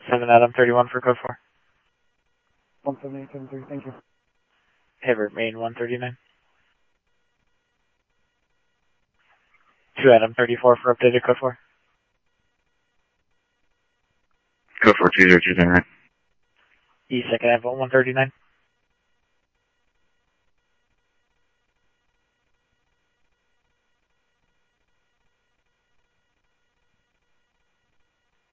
7 Adam 31 for code 4. 17873, thank you. Hibbert, main 139. 2 Adam 34 for updated code 4. Code 4 2029. E second Echo 139.